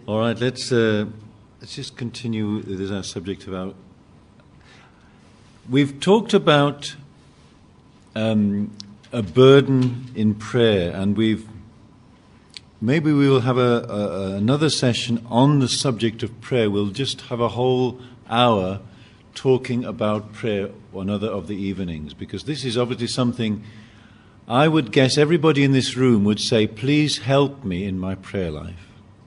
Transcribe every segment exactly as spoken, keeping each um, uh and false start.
All right, let's uh, let's just continue with our subject about. We've talked about um, a burden in prayer, and we've maybe we will have a, a, another session on the subject of prayer. We'll just have a whole hour talking about prayer one other of the evenings, because this is obviously something I would guess everybody in this room would say, please help me in my prayer life.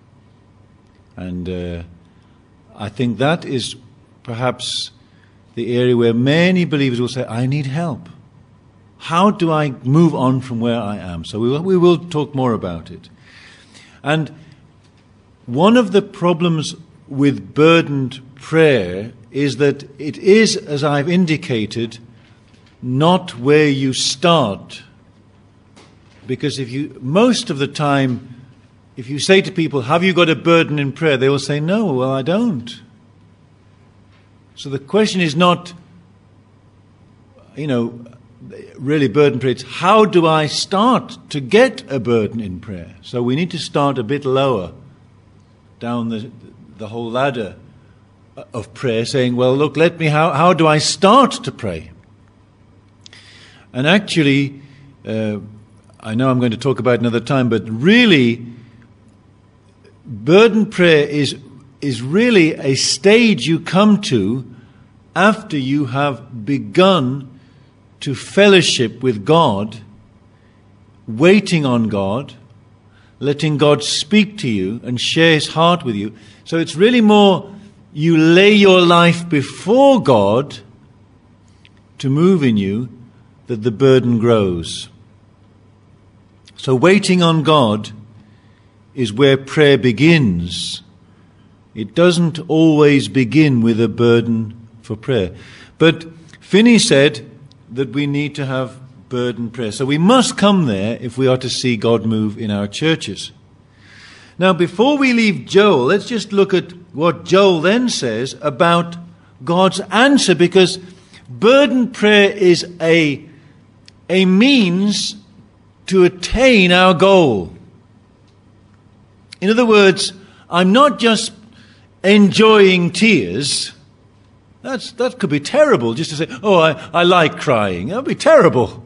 And uh, I think that is perhaps the area where many believers will say, I need help. How do I move on from where I am? So we will, we will talk more about it. And one of the problems with burdened prayer is that it is, as I've indicated, not where you start. Because if you, most of the time, if you say to people, have you got a burden in prayer? They will say, no, well, I don't. So the question is not, you know, really burden prayer. It's how do I start to get a burden in prayer? So we need to start a bit lower down the the whole ladder of prayer, saying, well, look, let me, how, how do I start to pray? And actually, uh, I know I'm going to talk about it another time, but really, burden prayer is is really a stage you come to after you have begun to fellowship with God, waiting on God, letting God speak to you and share His heart with you. So it's really more you lay your life before God to move in you that the burden grows. So waiting on God is where prayer begins. It doesn't always begin with a burden for prayer. But Finney said that we need to have burden prayer. So we must come there if we are to see God move in our churches. Now, before we leave Joel, let's just look at what Joel then says about God's answer, because burden prayer is a, a means to attain our goal. In other words, I'm not just enjoying tears. That's, that could be terrible, just to say, oh, I, I like crying. That would be terrible.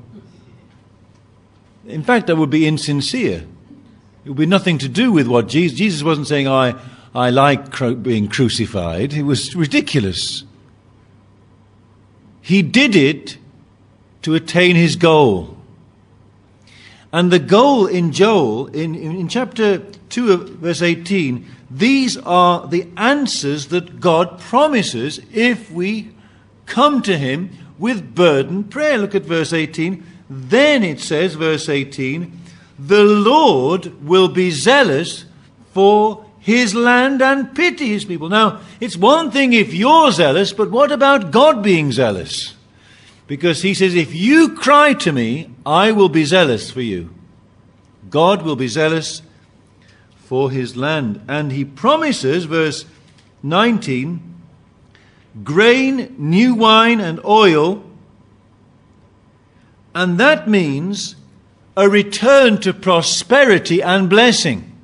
In fact, that would be insincere. It would be nothing to do with what Jesus... Jesus wasn't saying, oh, I, I like cru- being crucified. It was ridiculous. He did it to attain his goal. And the goal in Joel, in, in, in chapter two, of verse eighteen, these are the answers that God promises if we come to Him with burdened prayer. Look at verse eighteen. Then it says, verse eighteen, the Lord will be zealous for His land and pity His people. Now, it's one thing if you're zealous, but what about God being zealous? Because He says, if you cry to me, I will be zealous for you. God will be zealous for His land. And He promises, verse nineteen, grain, new wine, and oil. And that means a return to prosperity and blessing.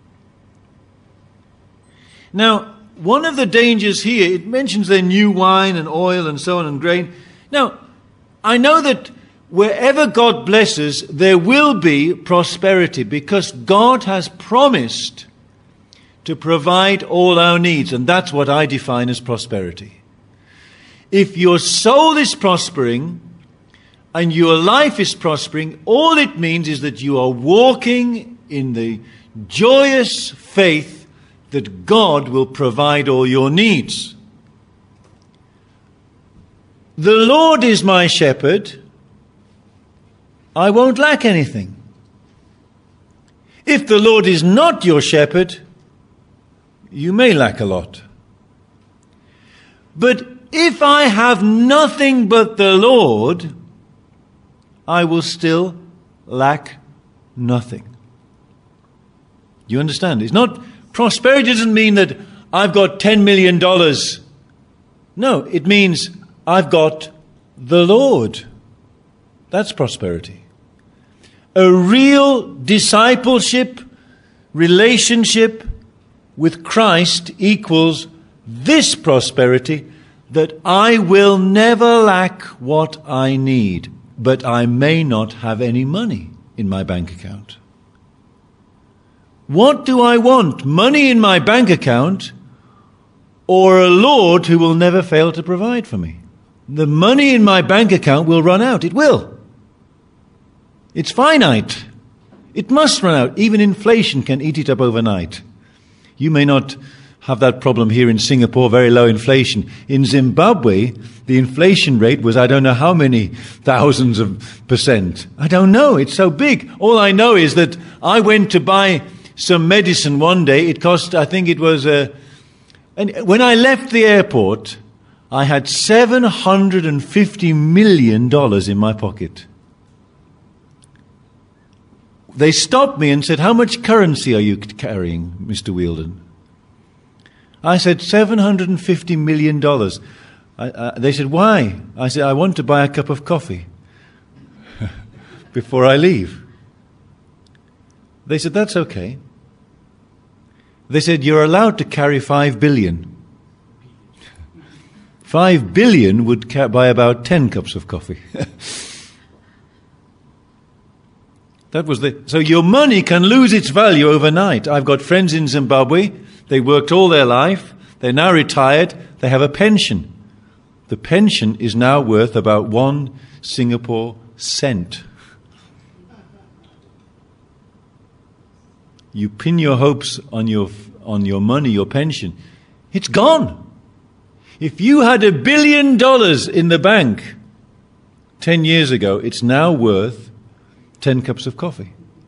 Now, one of the dangers here, it mentions the new wine and oil and so on and grain. Now, I know that wherever God blesses, there will be prosperity, because God has promised to provide all our needs, and that's what I define as prosperity. If your soul is prospering and your life is prospering, all it means is that you are walking in the joyous faith that God will provide all your needs. The Lord is my shepherd, I won't lack anything. If the Lord is not your shepherd, you may lack a lot. But if I have nothing but the Lord, I will still lack nothing. You understand? It's not, prosperity doesn't mean that I've got ten million dollars. No, it means I've got the Lord. That's prosperity. A real discipleship, relationship with Christ equals this prosperity, that I will never lack what I need, but I may not have any money in my bank account. What do I want? Money in my bank account, or a Lord who will never fail to provide for me? The money in my bank account will run out. It will. It's finite. It must run out. Even inflation can eat it up overnight. You may not have that problem here in Singapore, very low inflation. In Zimbabwe, the inflation rate was I don't know how many thousands of percent. I don't know. It's so big. All I know is that I went to buy some medicine one day. It cost, I think it was, uh, and when I left the airport, I had seven hundred fifty million dollars in my pocket. They stopped me and said, "How much currency are you carrying, Mister Wheeldon?" I said, seven hundred fifty million dollars. I, uh, they said, "Why?" I said, "I want to buy a cup of coffee before I leave." They said, "That's okay." They said, "You're allowed to carry five billion. Five billion would ca- buy about ten cups of coffee." That was the, so your money can lose its value overnight. I've got friends in Zimbabwe. They worked all their life. They're now retired. They have a pension. The pension is now worth about one Singapore cent. You pin your hopes on your on your money, your pension. It's gone. If you had a billion dollars in the bank ten years ago, it's now worth ten cups of coffee.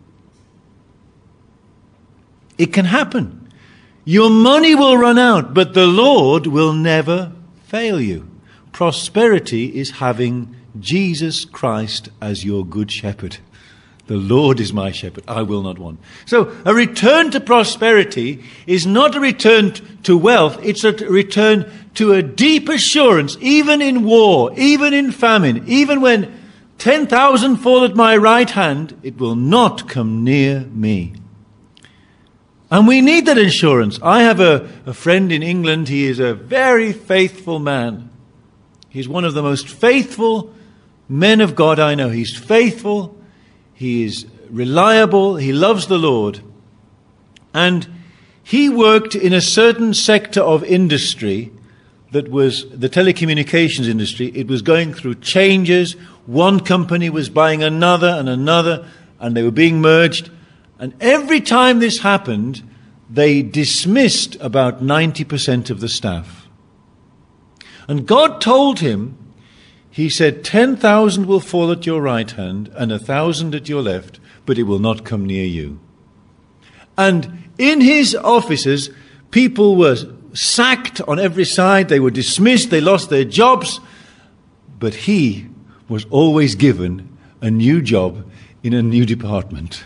It can happen. Your money will run out, but the Lord will never fail you. Prosperity is having Jesus Christ as your good shepherd. The Lord is my shepherd, I will not want. So a return to prosperity is not a return to wealth, it's a return to a deep assurance, even in war, even in famine, even when ten thousand fall at my right hand, it will not come near me. And we need that assurance. I have a, a friend in England, he is a very faithful man. He's one of the most faithful men of God I know. He's faithful, he is reliable, he loves the Lord. And he worked in a certain sector of industry that was the telecommunications industry. It was going through changes. One company was buying another and another, and they were being merged. And every time this happened, they dismissed about ninety percent of the staff. And God told him, he said, ten thousand will fall at your right hand and a thousand at your left, but it will not come near you. And in his offices, people were sacked on every side. They were dismissed. They lost their jobs. But he was always given a new job in a new department.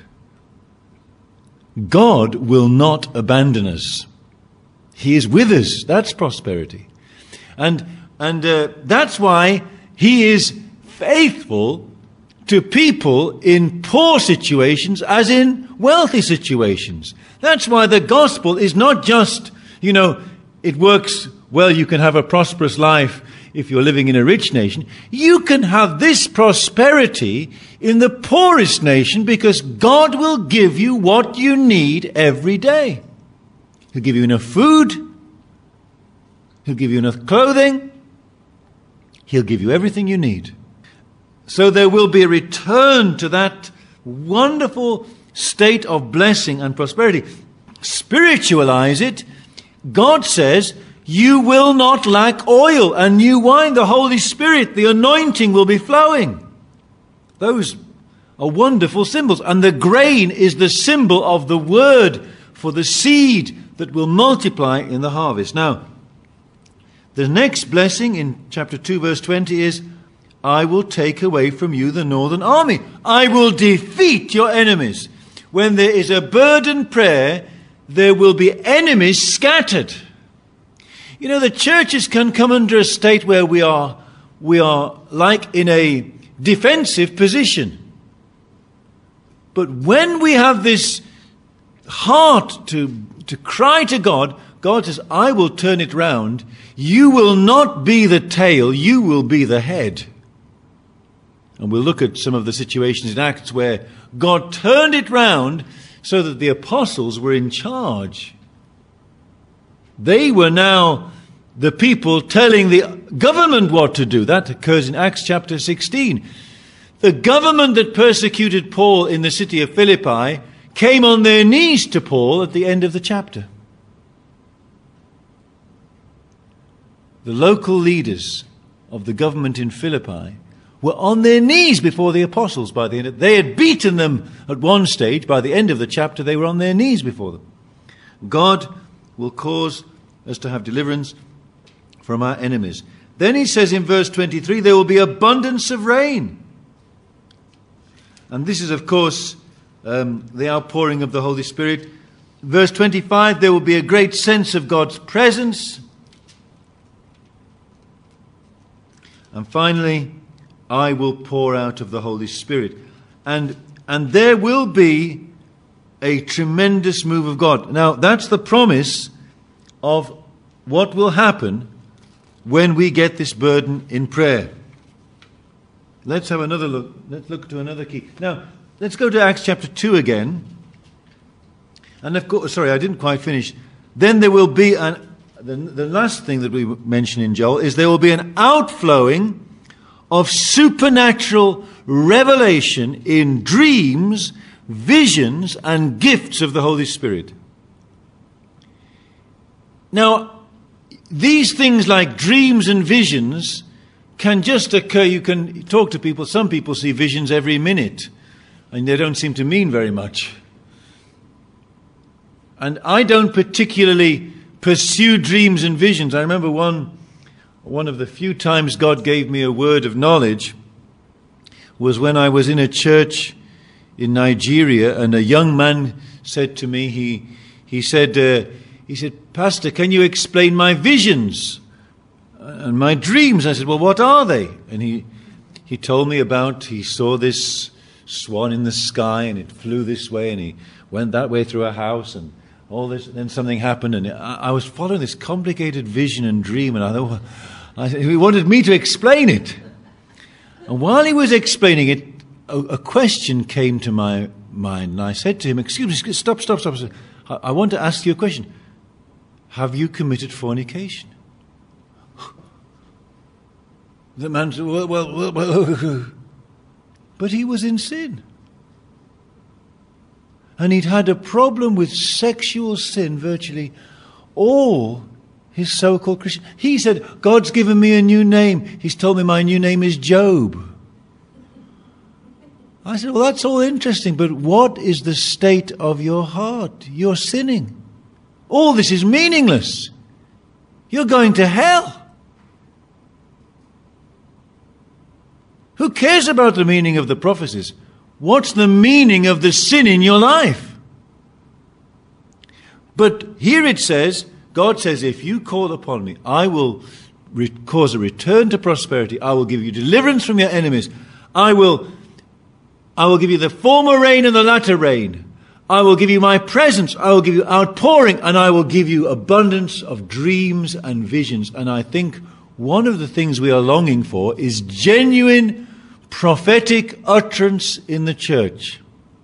God will not abandon us. He is with us. That's prosperity. And, and uh, that's why he is faithful to people in poor situations as in wealthy situations. That's why the gospel is not just, you know, it works well, you can have a prosperous life if you're living in a rich nation. You can have this prosperity in the poorest nation because God will give you what you need every day. He'll give you enough food. He'll give you enough clothing. He'll give you everything you need. So there will be a return to that wonderful state of blessing and prosperity. Spiritualize it. God says, you will not lack oil and new wine. The Holy Spirit, the anointing will be flowing. Those are wonderful symbols. And the grain is the symbol of the word for the seed that will multiply in the harvest. Now, the next blessing in chapter two, verse twenty is, I will take away from you the northern army. I will defeat your enemies. When there is a burdened prayer, there will be enemies scattered. You know, the churches can come under a state where we are, we are like in a defensive position. But when we have this heart to, to cry to God, God says, I will turn it round. You will not be the tail, you will be the head. And we'll look at some of the situations in Acts where God turned it round so that the apostles were in charge. They were now the people telling the government what to do. That occurs in Acts chapter sixteen. The government that persecuted Paul in the city of Philippi came on their knees to Paul at the end of the chapter. The local leaders of the government in Philippi were on their knees before the apostles by the end of, they had beaten them at one stage. By the end of the chapter, they were on their knees before them. God will cause us to have deliverance from our enemies. Then he says in verse twenty-three, there will be abundance of rain. And this is, of course, um, the outpouring of the Holy Spirit. Verse twenty-five, there will be a great sense of God's presence. And finally, I will pour out of the Holy Spirit. And, and there will be a tremendous move of God. Now, that's the promise of what will happen when we get this burden in prayer. Let's have another look. Let's look to another key. Now, let's go to Acts chapter two again. And of course, sorry, I didn't quite finish. Then there will be an, the, the last thing that we mention in Joel is there will be an outflowing of supernatural revelation in dreams, visions, and gifts of the Holy Spirit. Now, these things like dreams and visions can just occur. You can talk to people. Some people see visions every minute, and they don't seem to mean very much. And I don't particularly pursue dreams and visions. I remember one, one of the few times God gave me a word of knowledge was when I was in a church in Nigeria, and a young man said to me, he he said, uh, he said, Pastor, can you explain my visions and my dreams? I said, well, what are they? And he he told me about, he saw this swan in the sky, and it flew this way, and he went that way through a house, and all this. Then something happened, and I, I was following this complicated vision and dream, and I thought, well, I, he wanted me to explain it. And while he was explaining it, a, a question came to my mind, and I said to him, excuse me, stop, stop, stop. I, I want to ask you a question. Have you committed fornication? The man said, well, well, well, well. But he was in sin. And he'd had a problem with sexual sin virtually all his so-called Christian. He said, God's given me a new name. He's told me my new name is Job. I said, well, that's all interesting, but what is the state of your heart? You're sinning. All this is meaningless. You're going to hell. Who cares about the meaning of the prophecies? What's the meaning of the sin in your life? But here it says, God says, if you call upon me, I will re- cause a return to prosperity. I will give you deliverance from your enemies. I will, I will give you the former rain and the latter rain. I will give you my presence. I will give you outpouring, and I will give you abundance of dreams and visions. And I think one of the things we are longing for is genuine prophetic utterance in the church.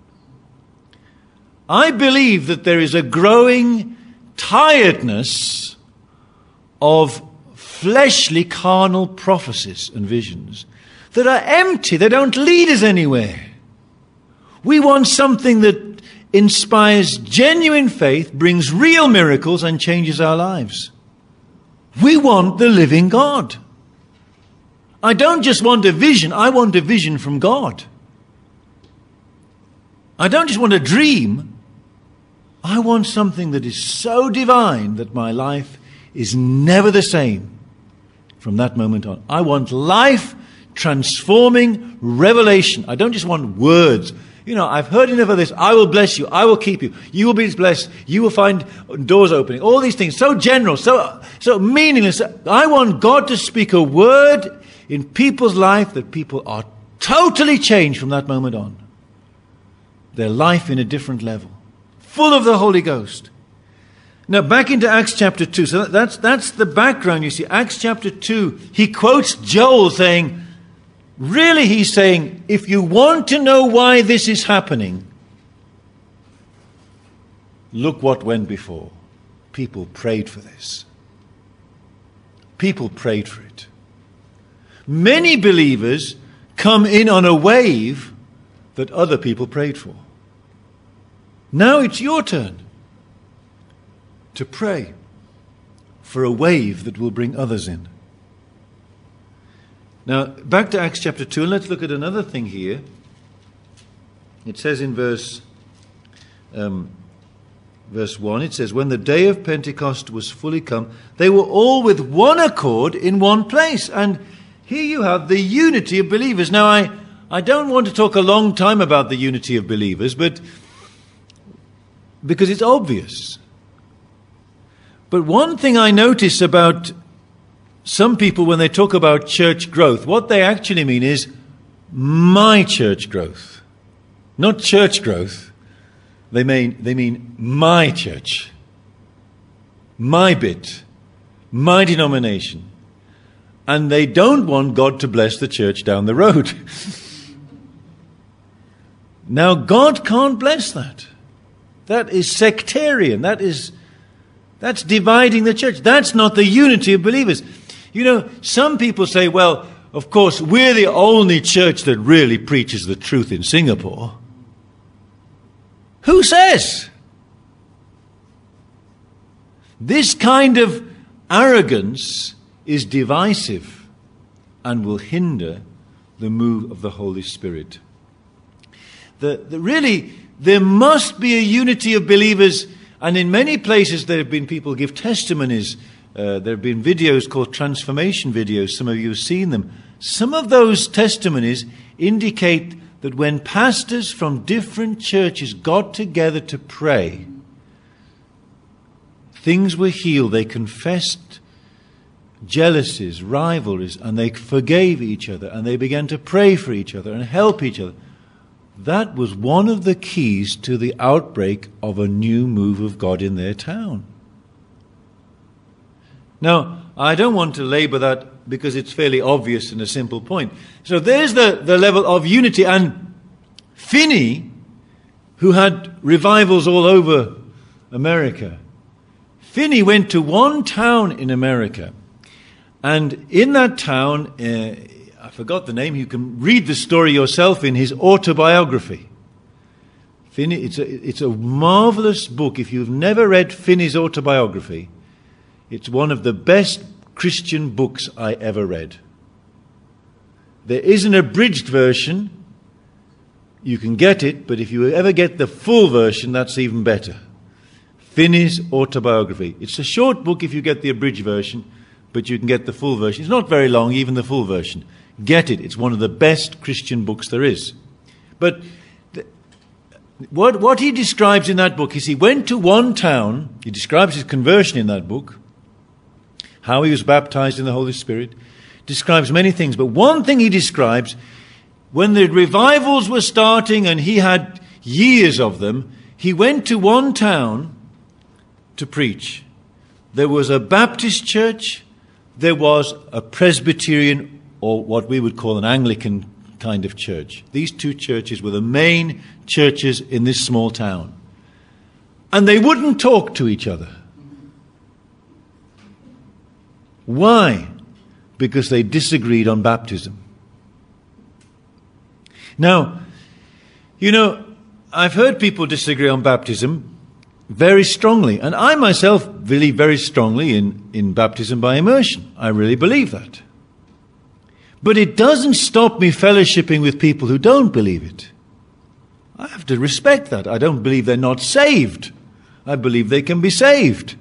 I believe that there is a growing tiredness of fleshly, carnal prophecies and visions that are empty. They don't lead us anywhere. We want something that inspires genuine faith, brings real miracles, and changes our lives. We want the living God. I don't just want a vision, I want a vision from God. I don't just want a dream, I want something that is so divine that my life is never the same from that moment on. I want life-transforming revelation. I don't just want words. You know, I've heard enough of this. I will bless you. I will keep you. You will be blessed. You will find doors opening. All these things, so general, so so meaningless. I want God to speak a word in people's life that people are totally changed from that moment on. Their life in a different level, full of the Holy Ghost. Now, back into Acts chapter two. So that's, that's the background, you see. Acts chapter two, he quotes Joel saying, really he's saying, if you want to know why this is happening, look what went before. People prayed for this. People prayed for it. Many believers come in on a wave that other people prayed for. Now it's your turn to pray for a wave that will bring others in. Now, back to Acts chapter two, and let's look at another thing here. It says in verse, um, verse one, it says, when the day of Pentecost was fully come, they were all with one accord in one place. And here you have the unity of believers. Now, I, I don't want to talk a long time about the unity of believers, but because it's obvious. But one thing I notice about some people when they talk about church growth, what they actually mean is my church growth. Not church growth. They mean, they mean my church. My bit. My denomination. And they don't want God to bless the church down the road. Now, God can't bless that. That is sectarian. That is... That's dividing the church. That's not the unity of believers. You know, some people say, well, of course, we're the only church that really preaches the truth in Singapore. Who says? This kind of arrogance is divisive and will hinder the move of the Holy Spirit. The, the, really, there must be a unity of believers. And in many places there have been people give testimonies. Uh, there have been videos called transformation videos. Some of you have seen them. Some of those testimonies indicate that when pastors from different churches got together to pray, things were healed. They confessed jealousies, rivalries, and they forgave each other. And they began to pray for each other and help each other. That was one of the keys to the outbreak of a new move of God in their town. Now, I don't want to labor that because it's fairly obvious and a simple point. So there's the, the level of unity. And Finney, who had revivals all over America, Finney went to one town in America. And in that town... Uh, I forgot the name. You can read the story yourself in his autobiography. Finney, it's a, it's a marvelous book. If you've never read Finney's autobiography, it's one of the best Christian books I ever read. There is an abridged version. You can get it, but if you ever get the full version, that's even better. Finney's autobiography. It's a short book if you get the abridged version, but you can get the full version. It's not very long, even the full version. Get it. It's one of the best Christian books there is. But the, what, what he describes in that book is he went to one town. He describes his conversion in that book, how he was baptized in the Holy Spirit, describes many things. But one thing he describes, when the revivals were starting and he had years of them, he went to one town to preach. There was a Baptist church, there was a Presbyterian or what we would call an Anglican kind of church. These two churches were the main churches in this small town. And they wouldn't talk to each other. Why? Because they disagreed on baptism. Now, you know, I've heard people disagree on baptism very strongly. And I myself believe very strongly in, in baptism by immersion. I really believe that. But it doesn't stop me fellowshipping with people who don't believe it. I have to respect that. I don't believe they're not saved. I believe they can be saved.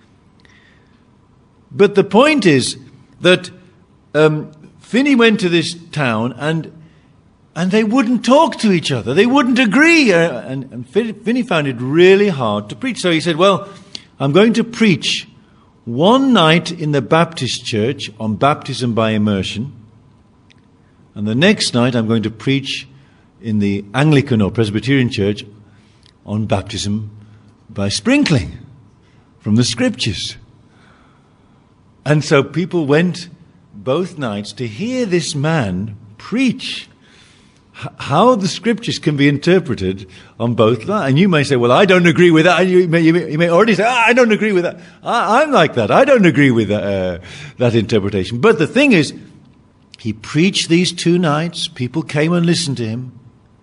But the point is that um, Finney went to this town and and they wouldn't talk to each other. They wouldn't agree. Uh, and, and Finney found it really hard to preach. So he said, well, I'm going to preach one night in the Baptist church on baptism by immersion. And the next night I'm going to preach in the Anglican or Presbyterian church on baptism by sprinkling. from the Scriptures. And so people went both nights to hear this man preach how the Scriptures can be interpreted on both lines. And you may say, well, I don't agree with that. And you may, you may, you may already say, ah, I don't agree with that. I, I'm like that. I don't agree with that, uh, that interpretation. But the thing is, he preached these two nights. People came and listened to him.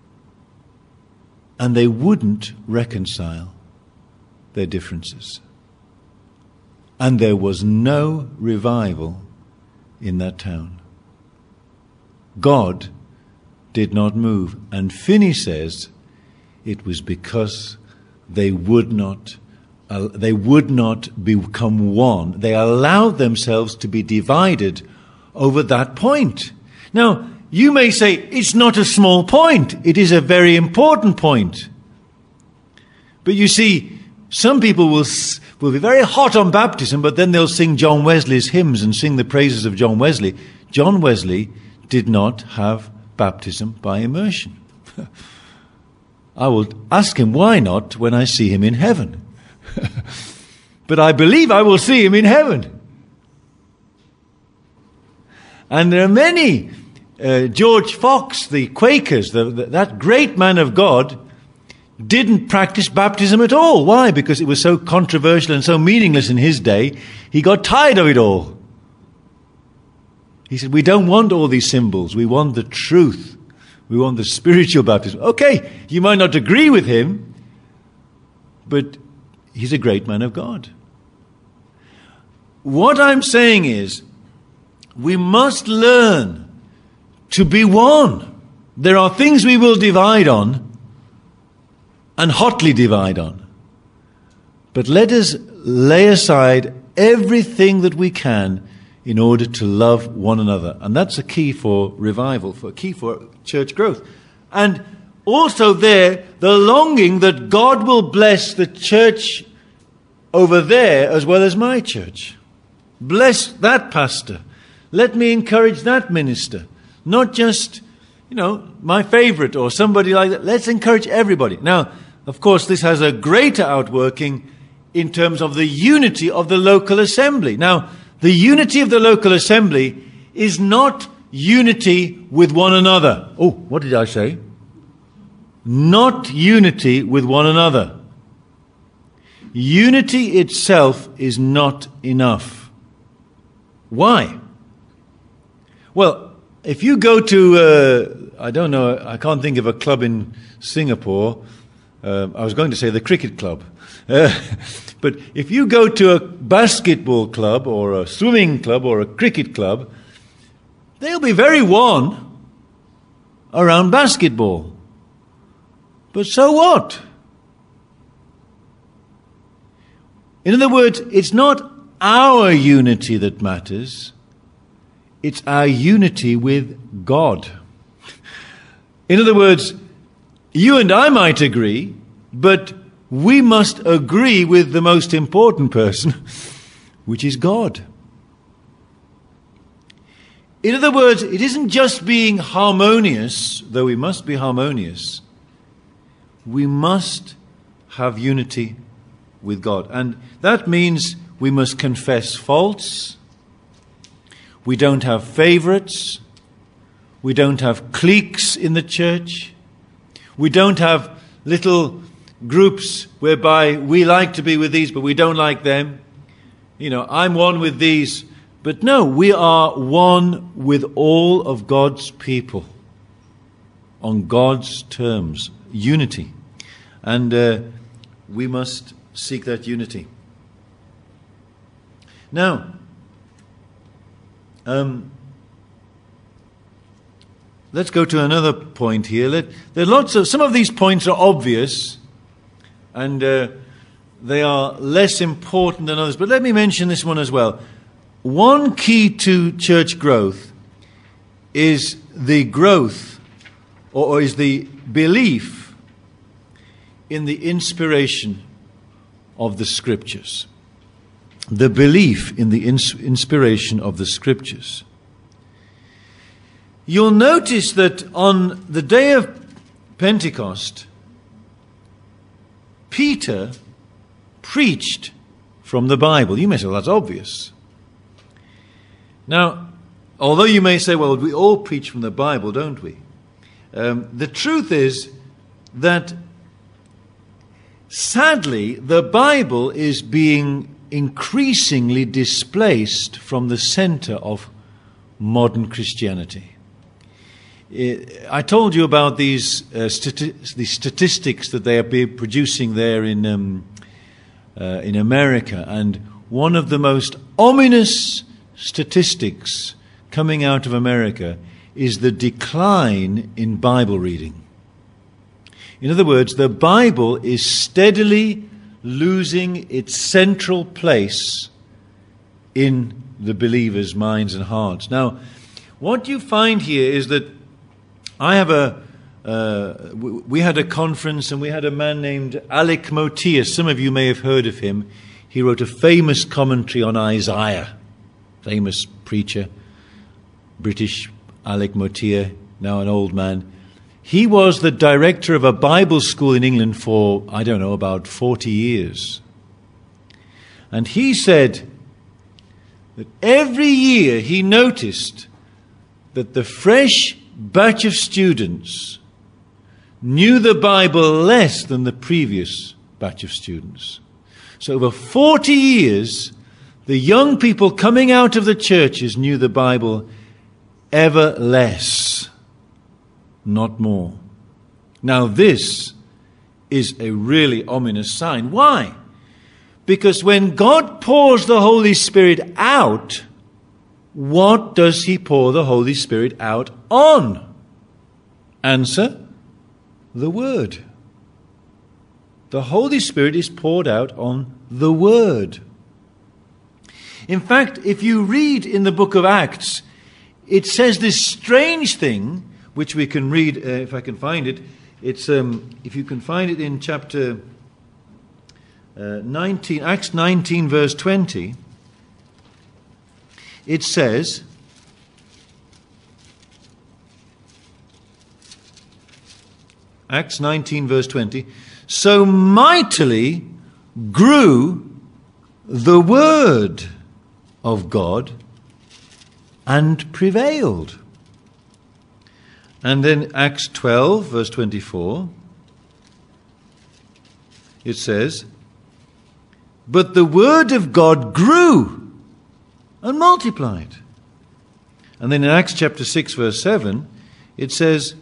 And they wouldn't reconcile their differences. And there was no revival in that town. God did not move. And Finney says it was because they would not uh, they would not become one. They allowed themselves to be divided over that point. Now, you may say it's not a small point. It is a very important point. But you see, some people will will be very hot on baptism, but then they'll sing John Wesley's hymns and sing the praises of John Wesley. John Wesley did not have baptism by immersion. I will ask him why not when I see him in heaven. But I believe I will see him in heaven. And there are many. Uh, George Fox, the Quakers, the, the, that great man of God, didn't practice baptism at all. Why? Because it was so controversial and so meaningless in his day. He got tired of it all. He said, we don't want all these symbols. We want the truth. We want the spiritual baptism. Okay, you might not agree with him, but he's a great man of God. What I'm saying is, we must learn to be one. There are things we will divide on, and hotly divide on. But let us lay aside everything that we can in order to love one another. And that's a key for revival, for a key for church growth. And also there, the longing that God will bless the church over there as well as my church. Bless that pastor. Let me encourage that minister. Not just, you know, my favorite or somebody like that. Let's encourage everybody. Now, of course, this has a greater outworking in terms of the unity of the local assembly. Now, the unity of the local assembly is not unity with one another. Oh, what did I say? Not unity with one another. Unity itself is not enough. Why? Well, if you go to, uh, I don't know, I can't think of a club in Singapore. Uh, I was going to say the cricket club. Uh, but if you go to a basketball club or a swimming club or a cricket club, they'll be very one around basketball. But so what? In other words, it's not our unity that matters. It's our unity with God. In other words, you and I might agree, but we must agree with the most important person, which is God. In other words, it isn't just being harmonious, though we must be harmonious. We must have unity with God. And that means we must confess faults. We don't have favorites. We don't have cliques in the church. We don't have little groups whereby we like to be with these, but we don't like them. You know, I'm one with these. But no, we are one with all of God's people on God's terms. Unity. And uh, we must seek that unity. Now, um, let's go to another point here. Let, there are lots of, some of these points are obvious and uh, they are less important than others. But let me mention this one as well. One key to church growth is the growth, or, or is the belief in the inspiration of the Scriptures. The belief in the ins- inspiration of the Scriptures. You'll notice that on the day of Pentecost, Peter preached from the Bible. You may say, well, that's obvious. Now, although you may say, well, we all preach from the Bible, don't we? Um, the truth is that, sadly, the Bible is being increasingly displaced from the center of modern Christianity. I told you about these uh, stati- these statistics that they are producing there in um, uh, in America, and one of the most ominous statistics coming out of America is the decline in Bible reading. In other words, the Bible is steadily losing its central place in the believers' minds and hearts. Now, what you find here is that I have a, uh, we had a conference and we had a man named Alec Motyer. Some of you may have heard of him. He wrote a famous commentary on Isaiah. Famous preacher, British Alec Motyer, now an old man. He was the director of a Bible school in England for, I don't know, about forty years. And he said that every year he noticed that the fresh batch of students knew the Bible less than the previous batch of students. So over forty years, the young people coming out of the churches knew the Bible ever less, not more. Now this is a really ominous sign. Why? Because when God pours the Holy Spirit out, what does He pour the Holy Spirit out on? Answer, the Word. The Holy Spirit is poured out on the Word. In fact, if you read in the book of Acts, it says this strange thing, which we can read, uh, if I can find it. It's um, if you can find it in chapter uh, nineteen, Acts nineteen, verse twenty. It says, Acts nineteen, verse twenty, so mightily grew the word of God and prevailed. And then Acts twelve, verse twenty-four, it says, but the word of God grew and multiplied. And then in Acts chapter six, verse seven, it says,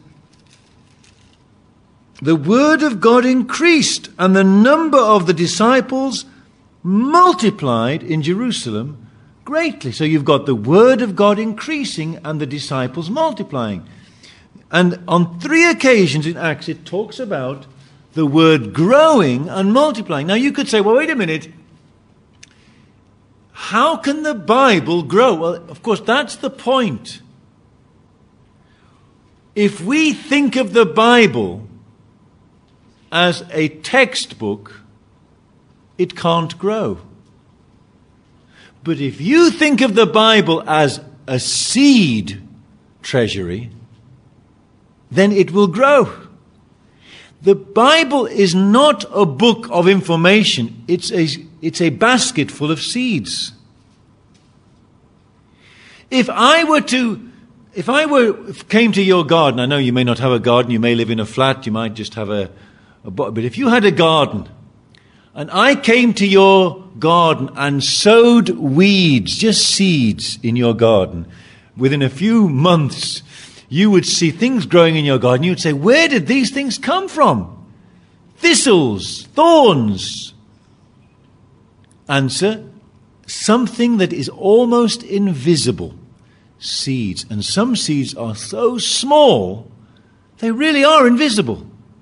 the word of God increased, and the number of the disciples multiplied in Jerusalem greatly. So you've got the word of God increasing and the disciples multiplying. And on three occasions in Acts, it talks about the word growing and multiplying. Now you could say, well, wait a minute. How can the Bible grow? Well, of course, that's the point. If we think of the Bible as a textbook, it can't grow. But if you think of the Bible as a seed treasury, then it will grow. The Bible is not a book of information. It's a, it's a basket full of seeds. If I were to, if I were, came to your garden, I know you may not have a garden, you may live in a flat, you might just have a, a but if you had a garden, and I came to your garden and sowed weeds, just seeds in your garden, within a few months, you would see things growing in your garden. You would say, where did these things come from? Thistles, thorns. Answer, something that is almost invisible. Seeds. And some seeds are so small, they really are invisible.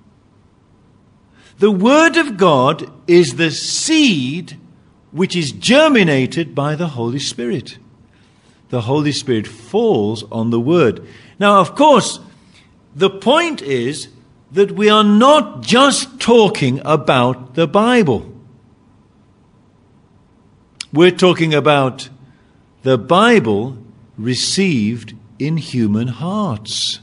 The Word of God is the seed which is germinated by the Holy Spirit. The Holy Spirit falls on the Word. Now, of course, the point is that we are not just talking about the Bible. We're talking about the Bible received in human hearts.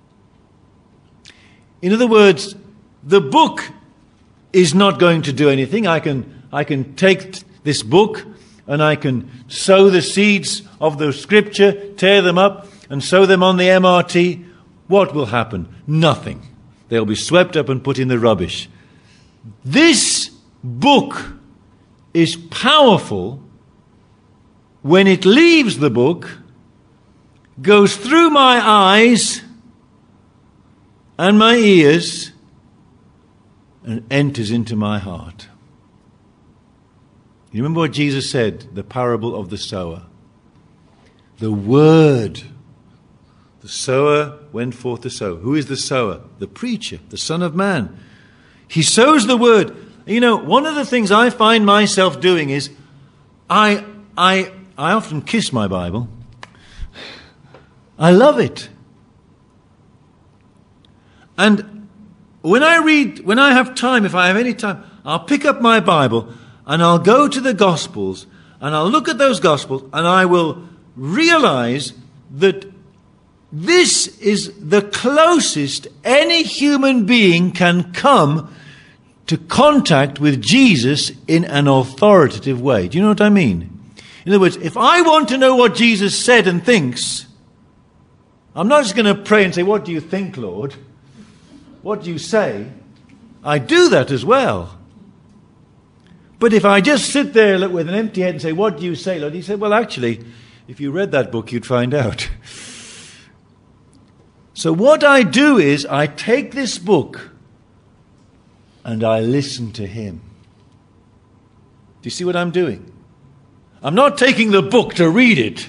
In other words, the book is not going to do anything. I can, I can take this book, and I can sow the seeds of the Scripture, tear them up, and sow them on the M R T, what will happen? Nothing. They'll be swept up and put in the rubbish. This book is powerful when it leaves the book, goes through my eyes and my ears, and enters into my heart. You remember what Jesus said, the parable of the sower? The word. The sower went forth to sow. Who is the sower? The preacher, the Son of Man. He sows the word. You know, one of the things I find myself doing is I, I, I often kiss my Bible. I love it. And when I read, when I have time, if I have any time, I'll pick up my Bible and I'll go to the Gospels and I'll look at those Gospels and I will realize that this is the closest any human being can come to contact with Jesus in an authoritative way. Do you know what I mean? In other words, if I want to know what Jesus said and thinks, I'm not just going to pray and say, "What do you think, Lord? What do you say?" I do that as well. But if I just sit there look, with an empty head and say, "What do you say, Lord?" He said, "Well, actually, if you read that book, you'd find out." So what I do is I take this book and I listen to him. Do you see what I'm doing? I'm not taking the book to read it.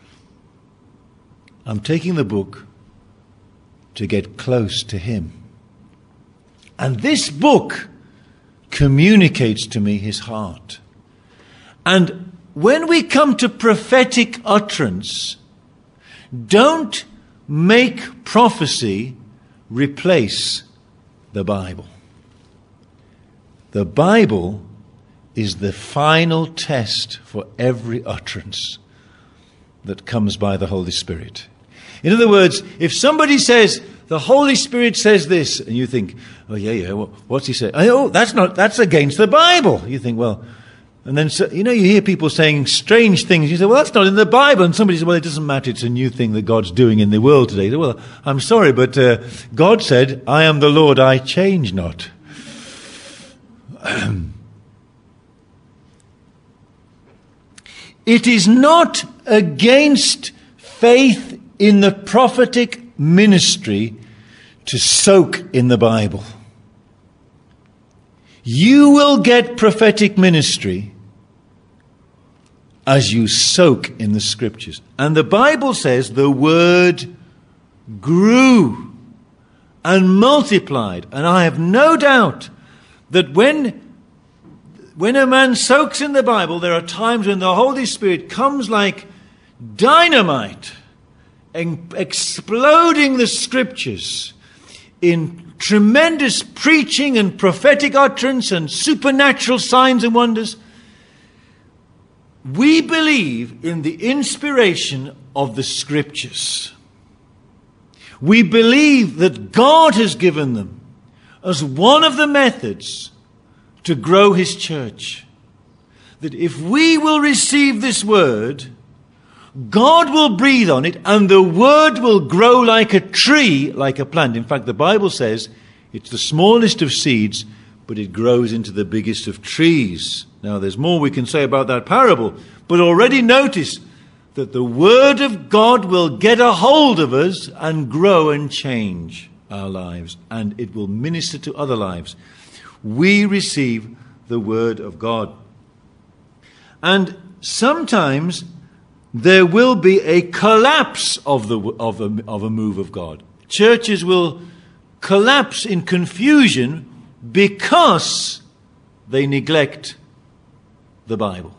I'm taking the book to get close to him. And this book communicates to me his heart. And when we come to prophetic utterance, don't make prophecy replace the Bible. The Bible is the final test for every utterance that comes by the Holy Spirit. In other words, if somebody says, "The Holy Spirit says this," and you think, "Oh, yeah, yeah, well, what's he saying?" "Oh, that's not, that's against the Bible." You think, well, and then, so, you know, you hear people saying strange things. You say, "Well, that's not in the Bible." And somebody says, "Well, it doesn't matter. It's a new thing that God's doing in the world today." You say, "Well, I'm sorry, but uh, God said, 'I am the Lord, I change not.'" It is not against faith in the prophetic ministry to soak in the Bible. You will get prophetic ministry as you soak in the Scriptures. And the Bible says the word grew and multiplied. And I have no doubt that when When a man soaks in the Bible, there are times when the Holy Spirit comes like dynamite, and exploding the Scriptures in tremendous preaching and prophetic utterance and supernatural signs and wonders. We believe in the inspiration of the Scriptures. We believe that God has given them as one of the methods to grow his church. That if we will receive this word, God will breathe on it and the word will grow like a tree, like a plant. In fact, the Bible says it's the smallest of seeds, but it grows into the biggest of trees. Now, there's more we can say about that parable, but already notice that the word of God will get a hold of us and grow and change our lives, and it will minister to other lives. We receive the word of God. And sometimes there will be a collapse of the of a, of a move of God. Churches will collapse in confusion because they neglect the Bible.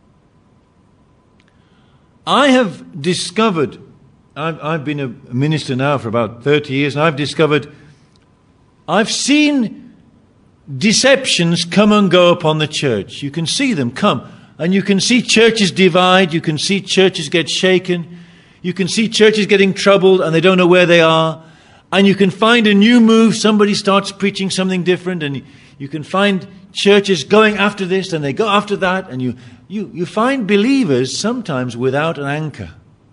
I have discovered, I've, I've been a minister now for about thirty years, and I've discovered, I've seen deceptions come and go upon the church. You can see them come. And you can see churches divide. You can see churches get shaken. You can see churches getting troubled and they don't know where they are. And you can find a new move. Somebody starts preaching something different and You can find churches going after this and they go after that, and you, you, you find believers sometimes without an anchor.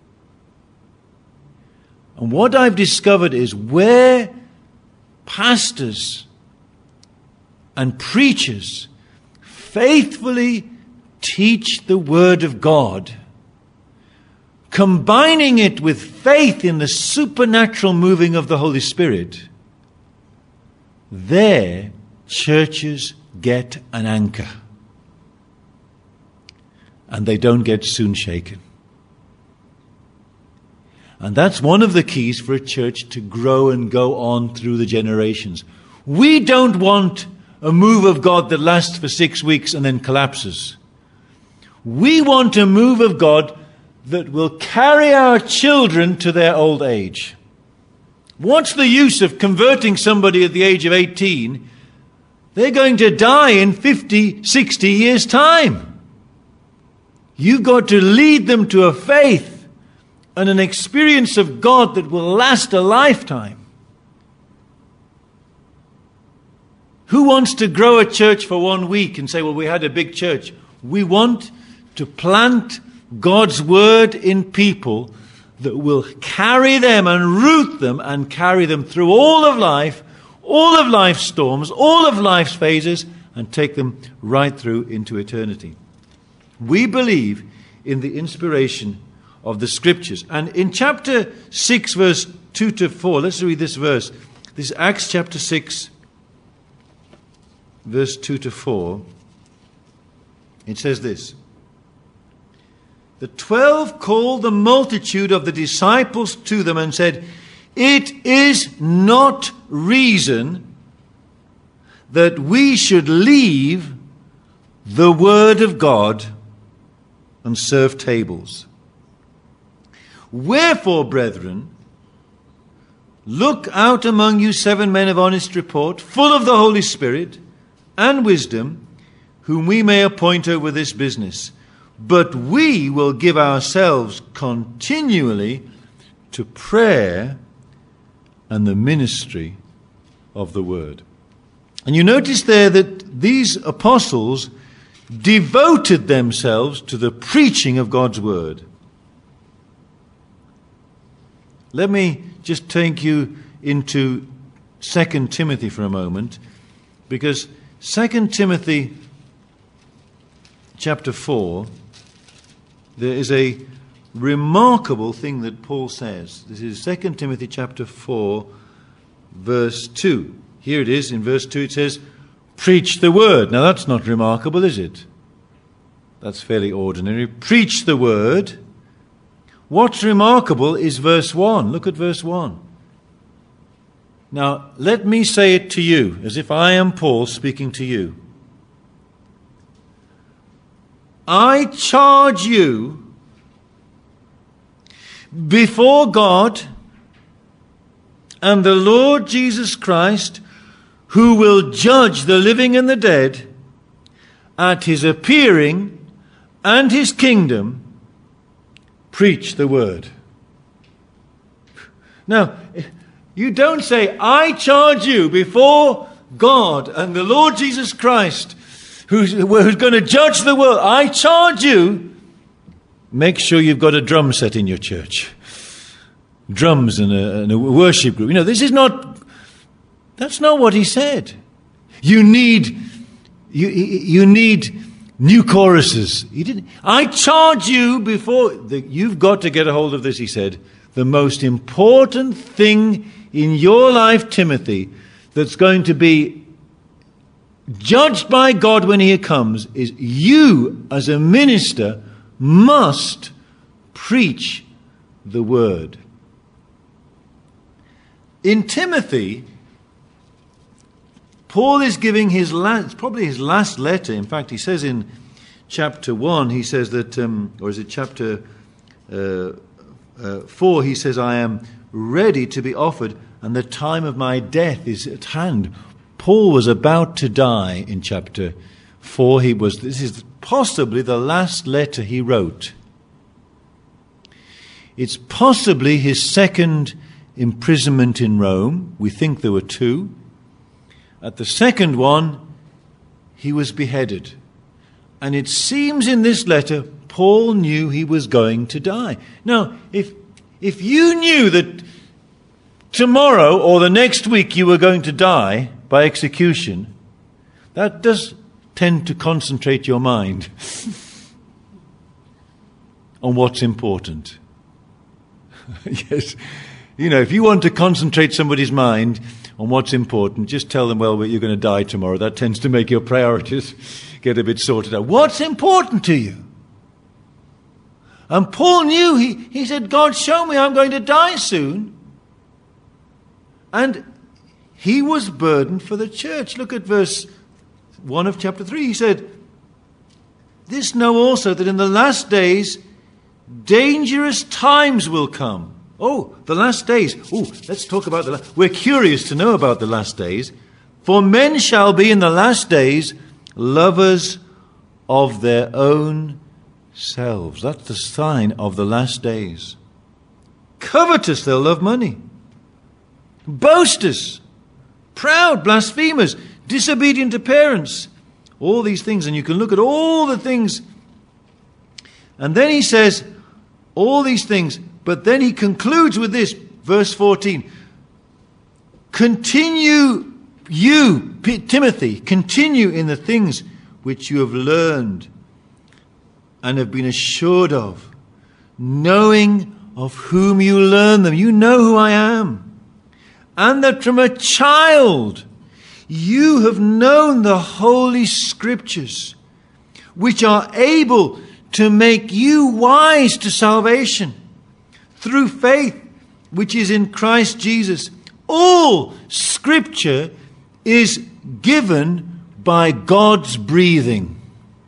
And what I've discovered is where pastors and preachers faithfully teach the Word of God, combining it with faith in the supernatural moving of the Holy Spirit, there churches get an anchor. And they don't get soon shaken. And that's one of the keys for a church to grow and go on through the generations. We don't want a move of God that lasts for six weeks and then collapses. We want a move of God that will carry our children to their old age. What's the use of converting somebody at the age of eighteen? They're going to die in fifty, sixty years' time. You've got to lead them to a faith and an experience of God that will last a lifetime. Who wants to grow a church for one week and say, well, we had a big church? We want to plant God's word in people that will carry them and root them and carry them through all of life, all of life's storms, all of life's phases, and take them right through into eternity. We believe in the inspiration of the Scriptures. And in chapter six, verse two to four, let's read this verse. This is Acts chapter six, verse two to four. It says this: The twelve called the multitude of the disciples to them and said, It is not reason that we should leave the word of God and serve tables. Wherefore, brethren, look out among you seven men of honest report, full of the Holy Spirit and wisdom, whom we may appoint over this business. But we will give ourselves continually to prayer and the ministry of the word. And you notice there that these apostles devoted themselves to the preaching of God's word. Let me just take you into Second Timothy for a moment, because Second Timothy chapter four, there is a remarkable thing that Paul says. This is Second Timothy chapter four, verse two. Here it is, in verse two it says, preach the word. Now that's not remarkable, is it? That's fairly ordinary. Preach the word. What's remarkable is verse one. Look at verse one. Now, let me say it to you, as if I am Paul speaking to you. I charge you before God and the Lord Jesus Christ, who will judge the living and the dead at his appearing and his kingdom, preach the word. Now, you don't say, I charge you before God and the Lord Jesus Christ, who's, who's going to judge the world. I charge you. Make sure you've got a drum set in your church. Drums and a, and a worship group. You know, this is not, that's not what he said. You need, you, you need new choruses. He didn't. I charge you before, the, you've got to get a hold of this, he said. The most important thing in your life, Timothy, that's going to be judged by God when he comes, is you as a minister must preach the word. In Timothy, Paul is giving his last, probably his last letter. In fact, he says in chapter one, he says that, um, or is it chapter uh, uh, four, he says, I am ready to be offered, and the time of my death is at hand. Paul was about to die in chapter four. He was, this is possibly the last letter he wrote. It's possibly his second imprisonment in Rome. We think there were two. At the second one, he was beheaded. And it seems in this letter, Paul knew he was going to die. Now, if if you knew that tomorrow or the next week you were going to die by execution, that does tend to concentrate your mind on what's important. Yes. You know, if you want to concentrate somebody's mind on what's important, just tell them, well, you're going to die tomorrow. That tends to make your priorities get a bit sorted out. What's important to you? And Paul knew, he, he said, God, show me I'm going to die soon. And he was burdened for the church. Look at verse one of chapter three. He said, this know also that in the last days dangerous times will come. Oh, the last days. Oh, let's talk about the last. We're curious to know about the last days. For men shall be in the last days lovers of their own selves. That's the sign of the last days. Covetous, they'll love money. Boasters, proud, blasphemers, disobedient to parents. All these things. And you can look at all the things. And then he says, all these things. But then he concludes with this, verse fourteen. Continue, you, P- Timothy, continue in the things which you have learned and have been assured of, knowing of whom you learn them. You know who I am. And that from a child you have known the Holy Scriptures, which are able to make you wise to salvation through faith, which is in Christ Jesus. All Scripture is given by God's breathing,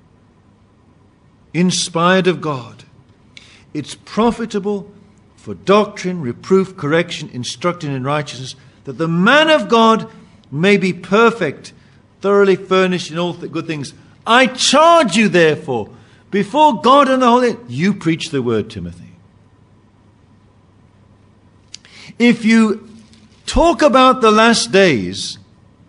inspired of God. It's profitable for doctrine, reproof, correction, instruction in righteousness, that the man of God may be perfect, thoroughly furnished in all th- good things. I charge you, therefore, before God and the Holy, you preach the word, Timothy. If you talk about the last days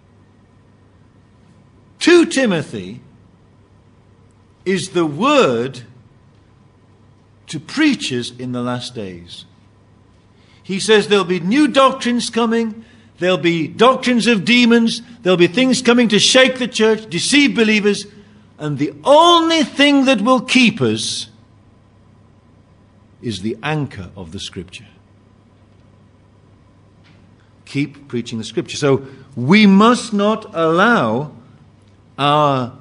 to Timothy, is the word to preachers in the last days. He says there'll be new doctrines coming. There'll be doctrines of demons. There'll be things coming to shake the church, deceive believers. And the only thing that will keep us is the anchor of the Scripture. Keep preaching the Scripture. So we must not allow our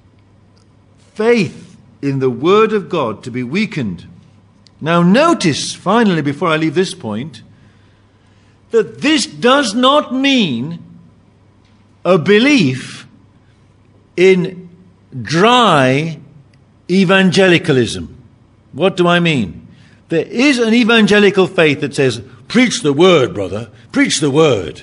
faith in the Word of God to be weakened. Now notice, finally, before I leave this point, that this does not mean a belief in dry evangelicalism. What do I mean? There is an evangelical faith that says, preach the word, brother, preach the word.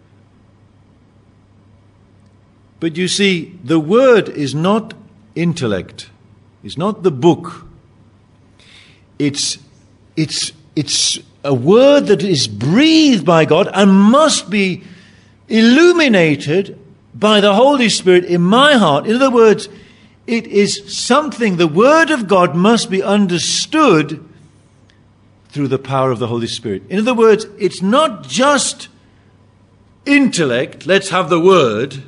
But you see, the word is not intellect. It's not the book. It's, it's, it's a word that is breathed by God and must be illuminated by the Holy Spirit in my heart. In other words, it is something, the Word of God must be understood through the power of the Holy Spirit. In other words, it's not just intellect, let's have the Word.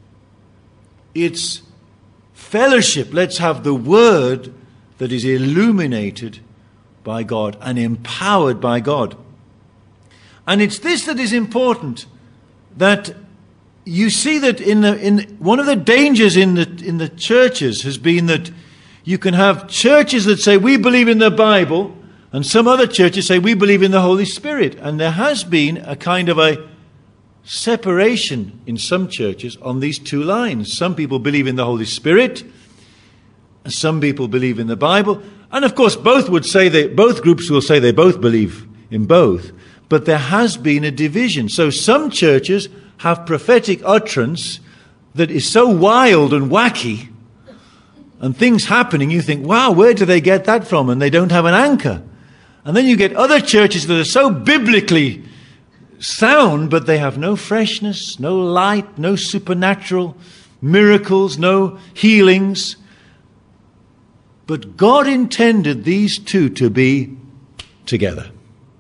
It's fellowship, let's have the Word that is illuminated by God and empowered by God. And it's this that is important, that you see that in the in one of the dangers in the in the churches has been that you can have churches that say we believe in the Bible, and some other churches say we believe in the Holy Spirit. And there has been a kind of a separation in some churches on these two lines. Some people believe in the Holy Spirit, and some people believe in the Bible. And of course, both would say they both groups will say they both believe in both. But there has been a division. So some churches have prophetic utterance that is so wild and wacky, and things happening, you think, wow, where do they get that from? And they don't have an anchor. And then you get other churches that are so biblically sound, but they have no freshness, no light, no supernatural miracles, no healings. But God intended these two to be together.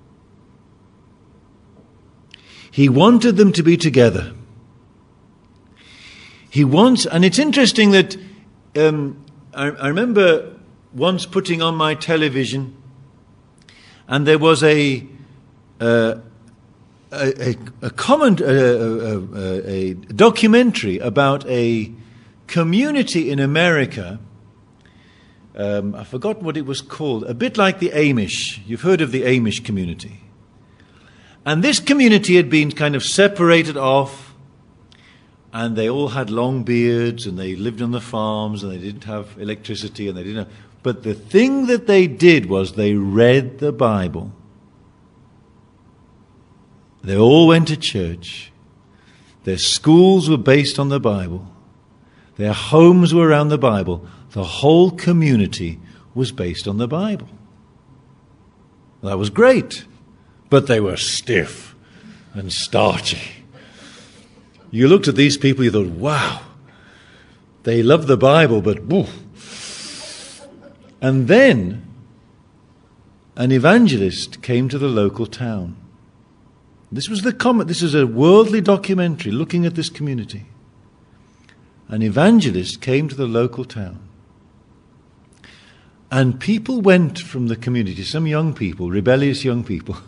He wanted them to be together. He wants, and it's interesting that um, I, I remember once putting on my television, and there was a uh, a, a, a comment, a, a, a, a documentary about a community in America. Um, I've forgotten what it was called. A bit like the Amish. You've heard of the Amish community. And this community had been kind of separated off, and they all had long beards, and they lived on the farms, and they didn't have electricity, and they didn't have... But the thing that they did was they read the Bible. They all went to church. Their schools were based on the Bible. Their homes were around the Bible. The whole community was based on the Bible. That was great. But they were stiff and starchy. You looked at these people, you thought, wow, they love the Bible, but woo. And then an evangelist came to the local town. This was the comment. This is a worldly documentary looking at this community. An evangelist came to the local town. And people went from the community, some young people, rebellious young people,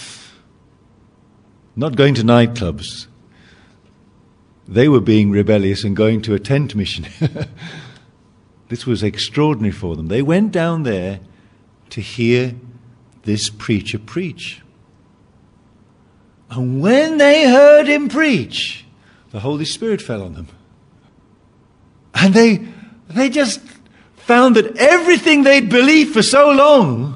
not going to nightclubs. They were being rebellious and going to a tent mission. This was extraordinary for them. They went down there to hear this preacher preach. And when they heard him preach, the Holy Spirit fell on them. And they, they just... found that everything they'd believed for so long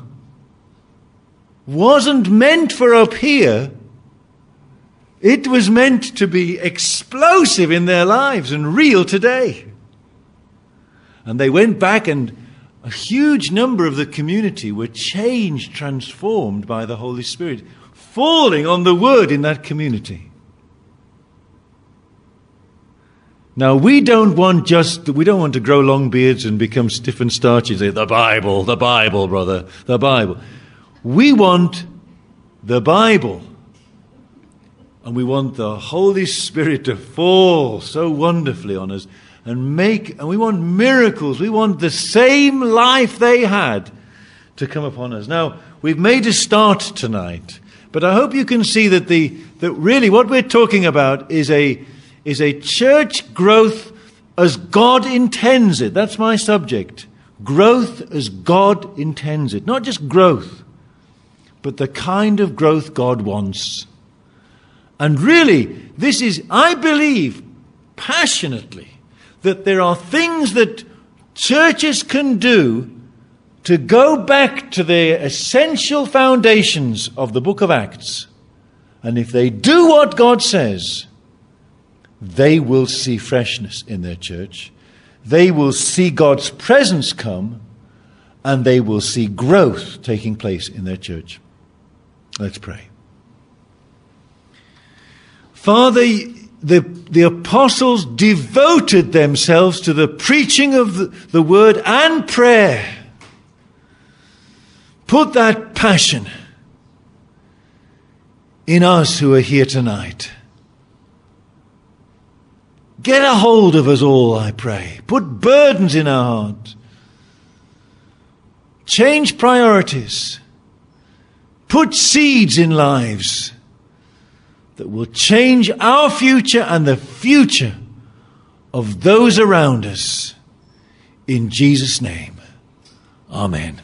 wasn't meant for up here. It was meant to be explosive in their lives and real today. And they went back, and a huge number of the community were changed, transformed by the Holy Spirit, falling on the word in that community. Now, we don't want just, we don't want to grow long beards and become stiff and starchy and say, the Bible, the Bible, brother, the Bible. We want the Bible. And we want the Holy Spirit to fall so wonderfully on us and make, and we want miracles. We want the same life they had to come upon us. Now, we've made a start tonight, but I hope you can see that the, that really what we're talking about is a, is a church growth as God intends it. That's my subject. Growth as God intends it. Not just growth, but the kind of growth God wants. And really, this is, I believe, passionately, that there are things that churches can do to go back to the essential foundations of the book of Acts. And if they do what God says, they will see freshness in their church. They will see God's presence come, and they will see growth taking place in their church. Let's pray. Father, the, the apostles devoted themselves to the preaching of the, the word and prayer. Put that passion in us who are here tonight. Get a hold of us all, I pray. Put burdens in our heart. Change priorities. Put seeds in lives that will change our future and the future of those around us. In Jesus' name, amen.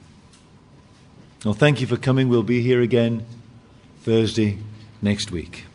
Well, thank you for coming. We'll be here again Thursday next week.